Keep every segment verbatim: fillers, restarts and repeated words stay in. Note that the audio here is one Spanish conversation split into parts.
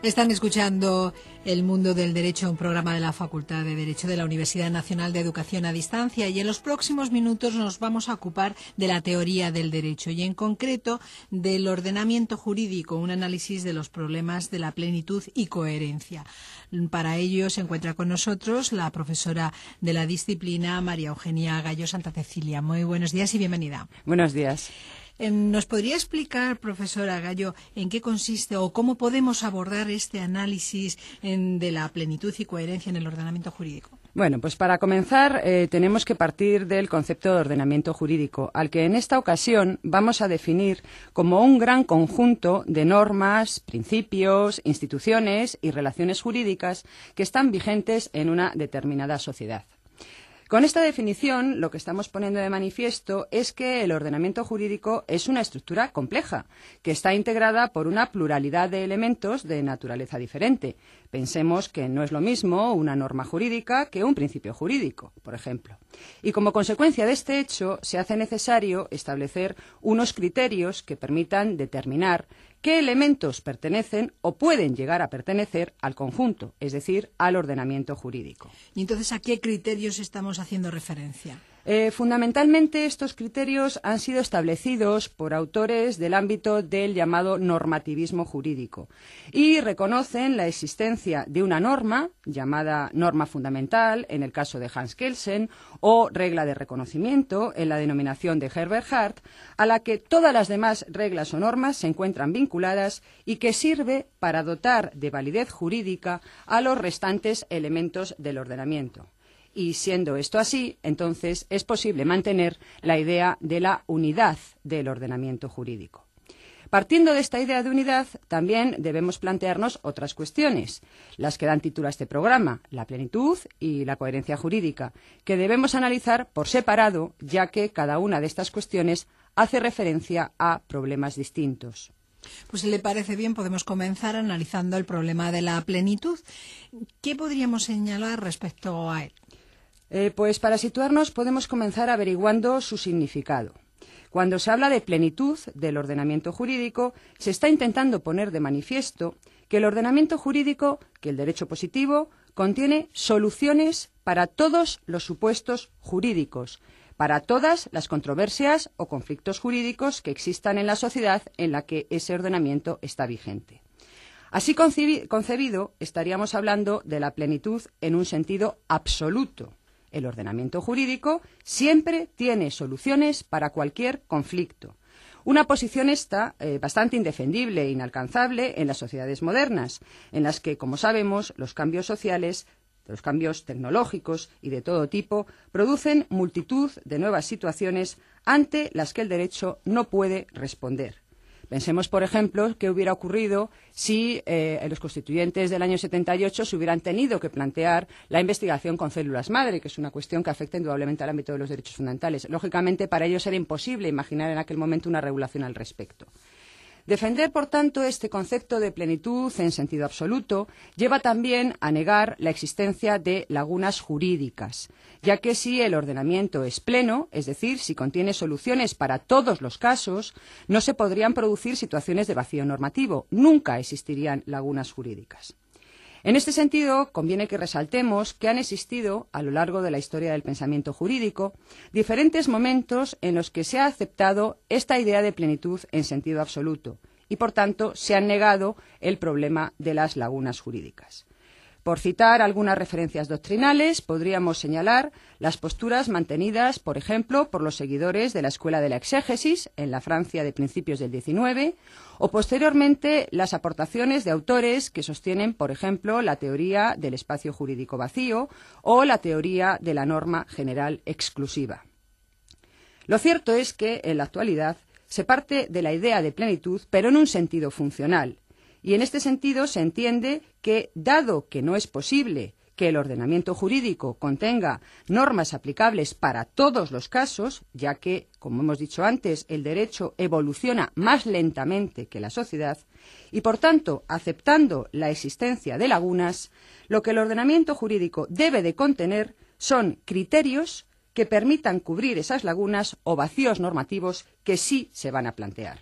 Están escuchando El Mundo del Derecho, un programa de la Facultad de Derecho de la Universidad Nacional de Educación a Distancia, y en los próximos minutos nos vamos a ocupar de la teoría del derecho y en concreto del ordenamiento jurídico, un análisis de los problemas de la plenitud y coherencia. Para ello se encuentra con nosotros la profesora de la disciplina, María Eugenia Gallo Santacecilia. Muy buenos días y bienvenida. Buenos días. ¿Nos podría explicar, profesora Gallo, en qué consiste o cómo podemos abordar este análisis en, de la plenitud y coherencia en el ordenamiento jurídico? Bueno, pues para comenzar eh, tenemos que partir del concepto de ordenamiento jurídico, al que en esta ocasión vamos a definir como un gran conjunto de normas, principios, instituciones y relaciones jurídicas que están vigentes en una determinada sociedad. Con esta definición, lo que estamos poniendo de manifiesto es que el ordenamiento jurídico es una estructura compleja, que está integrada por una pluralidad de elementos de naturaleza diferente. Pensemos que no es lo mismo una norma jurídica que un principio jurídico, por ejemplo. Y como consecuencia de este hecho, se hace necesario establecer unos criterios que permitan determinar qué elementos pertenecen o pueden llegar a pertenecer al conjunto, es decir, al ordenamiento jurídico. ¿Y entonces a qué criterios estamos haciendo referencia? Eh, fundamentalmente, estos criterios han sido establecidos por autores del ámbito del llamado normativismo jurídico y reconocen la existencia de una norma, llamada norma fundamental, en el caso de Hans Kelsen, o regla de reconocimiento, en la denominación de Herbert Hart, a la que todas las demás reglas o normas se encuentran vinculadas y que sirve para dotar de validez jurídica a los restantes elementos del ordenamiento. Y siendo esto así, entonces es posible mantener la idea de la unidad del ordenamiento jurídico. Partiendo de esta idea de unidad, también debemos plantearnos otras cuestiones, las que dan título a este programa, la plenitud y la coherencia jurídica, que debemos analizar por separado, ya que cada una de estas cuestiones hace referencia a problemas distintos. Pues si le parece bien, podemos comenzar analizando el problema de la plenitud. ¿Qué podríamos señalar respecto a él? Eh, pues para situarnos podemos comenzar averiguando su significado. Cuando se habla de plenitud del ordenamiento jurídico, se está intentando poner de manifiesto que el ordenamiento jurídico, que el derecho positivo, contiene soluciones para todos los supuestos jurídicos, para todas las controversias o conflictos jurídicos que existan en la sociedad en la que ese ordenamiento está vigente. Así concebido, estaríamos hablando de la plenitud en un sentido absoluto. El ordenamiento jurídico siempre tiene soluciones para cualquier conflicto. Una posición esta eh, bastante indefendible e inalcanzable en las sociedades modernas, en las que, como sabemos, los cambios sociales, los cambios tecnológicos y de todo tipo producen multitud de nuevas situaciones ante las que el derecho no puede responder. Pensemos, por ejemplo, qué hubiera ocurrido si eh, los constituyentes del año setenta y ocho se hubieran tenido que plantear la investigación con células madre, que es una cuestión que afecta indudablemente al ámbito de los derechos fundamentales. Lógicamente, para ellos era imposible imaginar en aquel momento una regulación al respecto. Defender, por tanto, este concepto de plenitud en sentido absoluto lleva también a negar la existencia de lagunas jurídicas, ya que si el ordenamiento es pleno, es decir, si contiene soluciones para todos los casos, no se podrían producir situaciones de vacío normativo, nunca existirían lagunas jurídicas. En este sentido, conviene que resaltemos que han existido, a lo largo de la historia del pensamiento jurídico, diferentes momentos en los que se ha aceptado esta idea de plenitud en sentido absoluto y, por tanto, se han negado el problema de las lagunas jurídicas. Por citar algunas referencias doctrinales, podríamos señalar las posturas mantenidas, por ejemplo, por los seguidores de la Escuela de la Exégesis en la Francia de principios del diecinueve, o posteriormente las aportaciones de autores que sostienen, por ejemplo, la teoría del espacio jurídico vacío o la teoría de la norma general exclusiva. Lo cierto es que, en la actualidad, se parte de la idea de plenitud, pero en un sentido funcional. Y en este sentido se entiende que, dado que no es posible que el ordenamiento jurídico contenga normas aplicables para todos los casos, ya que, como hemos dicho antes, el derecho evoluciona más lentamente que la sociedad, y por tanto, aceptando la existencia de lagunas, lo que el ordenamiento jurídico debe de contener son criterios que permitan cubrir esas lagunas o vacíos normativos que sí se van a plantear.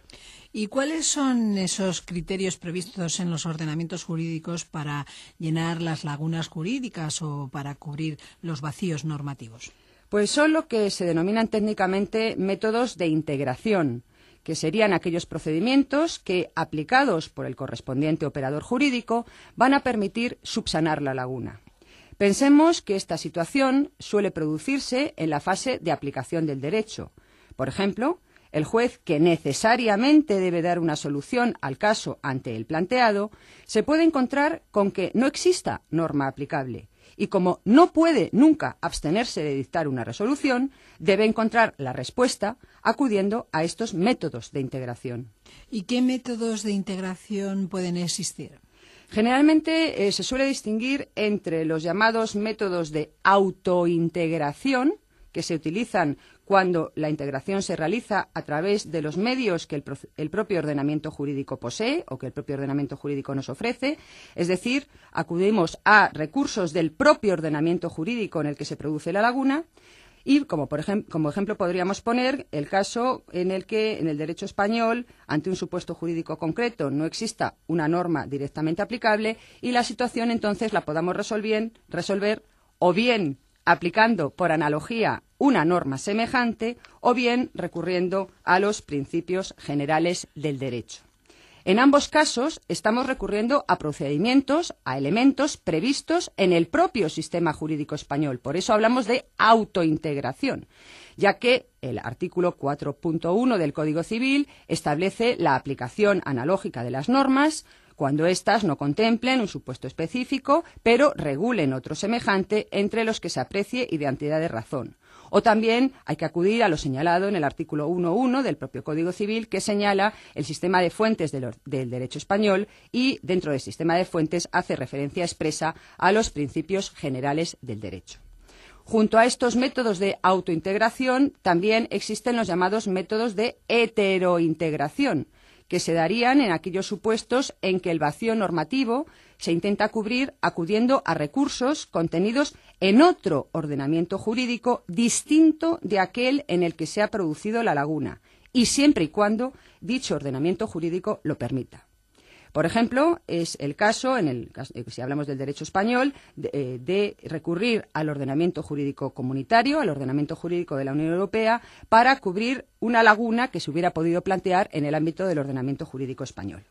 ¿Y cuáles son esos criterios previstos en los ordenamientos jurídicos para llenar las lagunas jurídicas o para cubrir los vacíos normativos? Pues son lo que se denominan técnicamente métodos de integración, que serían aquellos procedimientos que, aplicados por el correspondiente operador jurídico, van a permitir subsanar la laguna. Pensemos que esta situación suele producirse en la fase de aplicación del derecho. Por ejemplo, el juez, que necesariamente debe dar una solución al caso ante el planteado, se puede encontrar con que no exista norma aplicable y, como no puede nunca abstenerse de dictar una resolución, debe encontrar la respuesta acudiendo a estos métodos de integración. ¿Y qué métodos de integración pueden existir? Generalmente eh, se suele distinguir entre los llamados métodos de autointegración, que se utilizan cuando la integración se realiza a través de los medios que el, el propio ordenamiento jurídico posee o que el propio ordenamiento jurídico nos ofrece, es decir, acudimos a recursos del propio ordenamiento jurídico en el que se produce la laguna. Y como, por ejem- como ejemplo podríamos poner el caso en el que en el derecho español, ante un supuesto jurídico concreto, no exista una norma directamente aplicable y la situación entonces la podamos resolver, resolver o bien aplicando por analogía una norma semejante o bien recurriendo a los principios generales del derecho. En ambos casos estamos recurriendo a procedimientos, a elementos previstos en el propio sistema jurídico español. Por eso hablamos de autointegración, ya que el artículo cuatro punto uno del Código Civil establece la aplicación analógica de las normas cuando éstas no contemplen un supuesto específico, pero regulen otro semejante entre los que se aprecie identidad de razón. O también hay que acudir a lo señalado en el artículo uno punto uno del propio Código Civil, que señala el sistema de fuentes del, del derecho español y, dentro del sistema de fuentes, hace referencia expresa a los principios generales del derecho. Junto a estos métodos de autointegración, también existen los llamados métodos de heterointegración, que se darían en aquellos supuestos en que el vacío normativo se intenta cubrir acudiendo a recursos contenidos en otro ordenamiento jurídico distinto de aquel en el que se ha producido la laguna, y siempre y cuando dicho ordenamiento jurídico lo permita. Por ejemplo, es el caso, en el, si hablamos del derecho español, de, de recurrir al ordenamiento jurídico comunitario, al ordenamiento jurídico de la Unión Europea, para cubrir una laguna que se hubiera podido plantear en el ámbito del ordenamiento jurídico español.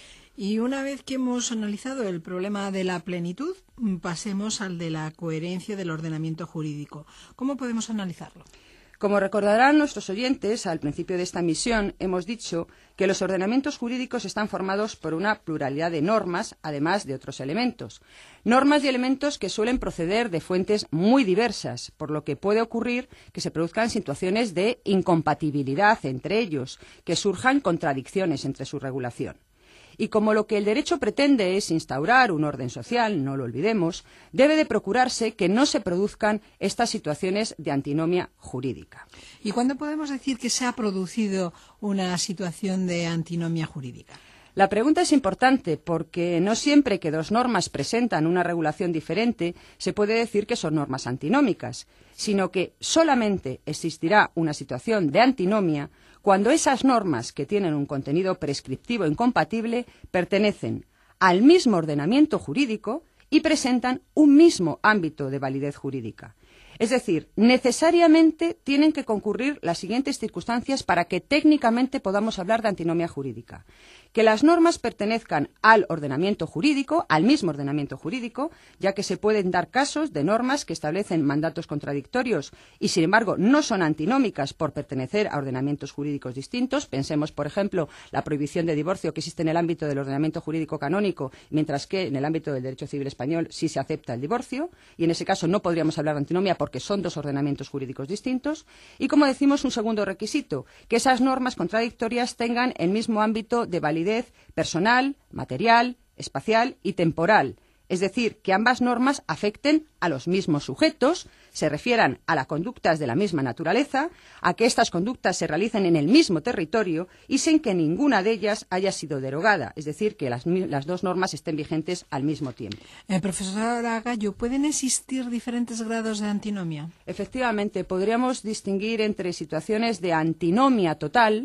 Y una vez que hemos analizado el problema de la plenitud, pasemos al de la coherencia del ordenamiento jurídico. ¿Cómo podemos analizarlo? Como recordarán nuestros oyentes, al principio de esta emisión hemos dicho que los ordenamientos jurídicos están formados por una pluralidad de normas, además de otros elementos. Normas y elementos que suelen proceder de fuentes muy diversas, por lo que puede ocurrir que se produzcan situaciones de incompatibilidad entre ellos, que surjan contradicciones entre su regulación. Y como lo que el derecho pretende es instaurar un orden social, no lo olvidemos, debe de procurarse que no se produzcan estas situaciones de antinomia jurídica. ¿Y cuándo podemos decir que se ha producido una situación de antinomia jurídica? La pregunta es importante porque no siempre que dos normas presentan una regulación diferente se puede decir que son normas antinómicas, sino que solamente existirá una situación de antinomia cuando esas normas que tienen un contenido prescriptivo incompatible pertenecen al mismo ordenamiento jurídico y presentan un mismo ámbito de validez jurídica. Es decir, necesariamente tienen que concurrir las siguientes circunstancias para que técnicamente podamos hablar de antinomia jurídica. Que las normas pertenezcan al ordenamiento jurídico, al mismo ordenamiento jurídico, ya que se pueden dar casos de normas que establecen mandatos contradictorios y, sin embargo, no son antinómicas por pertenecer a ordenamientos jurídicos distintos. Pensemos, por ejemplo, la prohibición de divorcio que existe en el ámbito del ordenamiento jurídico canónico, mientras que en el ámbito del derecho civil español sí se acepta el divorcio, y en ese caso no podríamos hablar de antinomia porque son dos ordenamientos jurídicos distintos. Y, como decimos, un segundo requisito, que esas normas contradictorias tengan el mismo ámbito de validez personal, material, espacial y temporal. Es decir, que ambas normas afecten a los mismos sujetos, se refieran a las conductas de la misma naturaleza, a que estas conductas se realicen en el mismo territorio y sin que ninguna de ellas haya sido derogada, es decir, que las, las dos normas estén vigentes al mismo tiempo. Eh, profesora Gallo, ¿pueden existir diferentes grados de antinomia? Efectivamente, podríamos distinguir entre situaciones de antinomia total,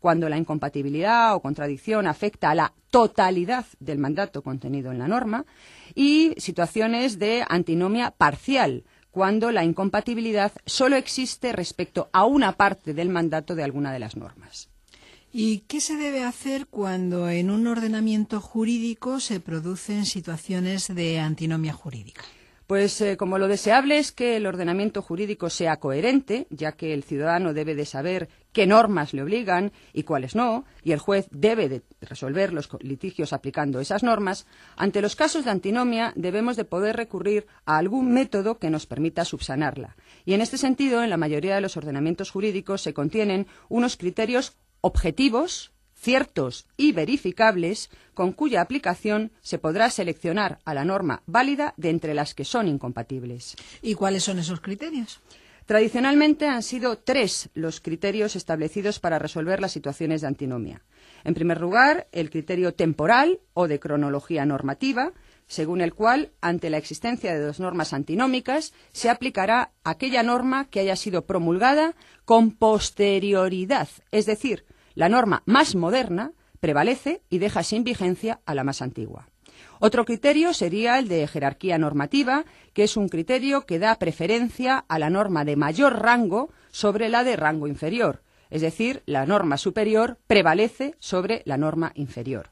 cuando la incompatibilidad o contradicción afecta a la totalidad del mandato contenido en la norma, y situaciones de antinomia parcial, cuando la incompatibilidad solo existe respecto a una parte del mandato de alguna de las normas. ¿Y qué se debe hacer cuando en un ordenamiento jurídico se producen situaciones de antinomia jurídica? Pues eh, como lo deseable es que el ordenamiento jurídico sea coherente, ya que el ciudadano debe de saber qué normas le obligan y cuáles no, y el juez debe de resolver los litigios aplicando esas normas, ante los casos de antinomia debemos de poder recurrir a algún método que nos permita subsanarla. Y en este sentido, en la mayoría de los ordenamientos jurídicos se contienen unos criterios objetivos, ciertos y verificables, con cuya aplicación se podrá seleccionar a la norma válida de entre las que son incompatibles. ¿Y cuáles son esos criterios? Tradicionalmente han sido tres los criterios establecidos para resolver las situaciones de antinomia. En primer lugar, el criterio temporal o de cronología normativa, según el cual, ante la existencia de dos normas antinómicas, se aplicará aquella norma que haya sido promulgada con posterioridad, es decir, la norma más moderna prevalece y deja sin vigencia a la más antigua. Otro criterio sería el de jerarquía normativa, que es un criterio que da preferencia a la norma de mayor rango sobre la de rango inferior, es decir, la norma superior prevalece sobre la norma inferior.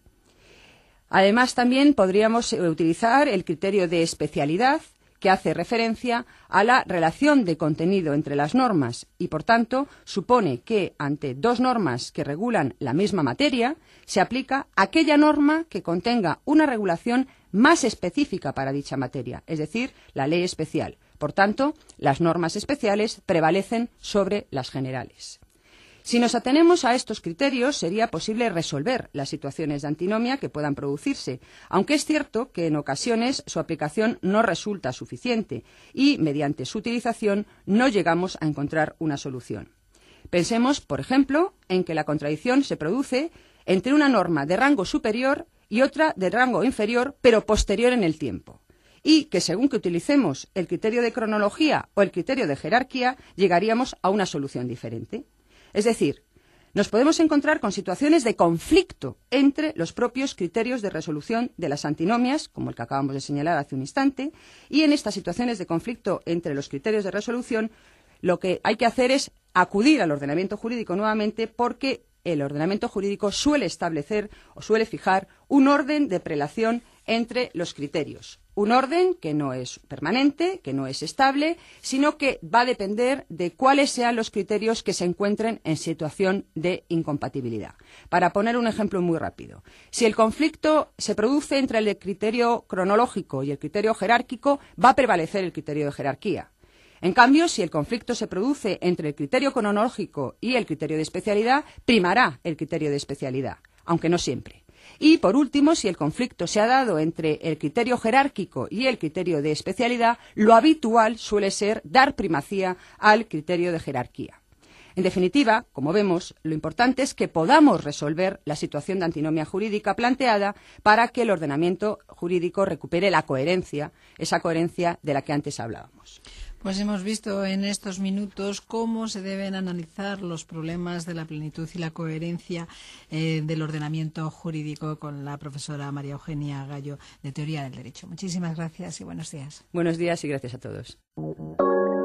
Además, también podríamos utilizar el criterio de especialidad, que hace referencia a la relación de contenido entre las normas y, por tanto, supone que, ante dos normas que regulan la misma materia, se aplica aquella norma que contenga una regulación más específica para dicha materia, es decir, la ley especial. Por tanto, las normas especiales prevalecen sobre las generales. Si nos atenemos a estos criterios, sería posible resolver las situaciones de antinomia que puedan producirse, aunque es cierto que en ocasiones su aplicación no resulta suficiente y, mediante su utilización, no llegamos a encontrar una solución. Pensemos, por ejemplo, en que la contradicción se produce entre una norma de rango superior y otra de rango inferior, pero posterior en el tiempo, y que según que utilicemos el criterio de cronología o el criterio de jerarquía, llegaríamos a una solución diferente. Es decir, nos podemos encontrar con situaciones de conflicto entre los propios criterios de resolución de las antinomias, como el que acabamos de señalar hace un instante, y en estas situaciones de conflicto entre los criterios de resolución, lo que hay que hacer es acudir al ordenamiento jurídico nuevamente, porque el ordenamiento jurídico suele establecer o suele fijar un orden de prelación entre los criterios. Un orden que no es permanente, que no es estable, sino que va a depender de cuáles sean los criterios que se encuentren en situación de incompatibilidad. Para poner un ejemplo muy rápido, si el conflicto se produce entre el criterio cronológico y el criterio jerárquico, va a prevalecer el criterio de jerarquía. En cambio, si el conflicto se produce entre el criterio cronológico y el criterio de especialidad, primará el criterio de especialidad, aunque no siempre. Y, por último, si el conflicto se ha dado entre el criterio jerárquico y el criterio de especialidad, lo habitual suele ser dar primacía al criterio de jerarquía. En definitiva, como vemos, lo importante es que podamos resolver la situación de antinomia jurídica planteada para que el ordenamiento jurídico recupere la coherencia, esa coherencia de la que antes hablábamos. Pues hemos visto en estos minutos cómo se deben analizar los problemas de la plenitud y la coherencia eh, del ordenamiento jurídico con la profesora María Eugenia Gallo, de Teoría del Derecho. Muchísimas gracias y buenos días. Buenos días y gracias a todos.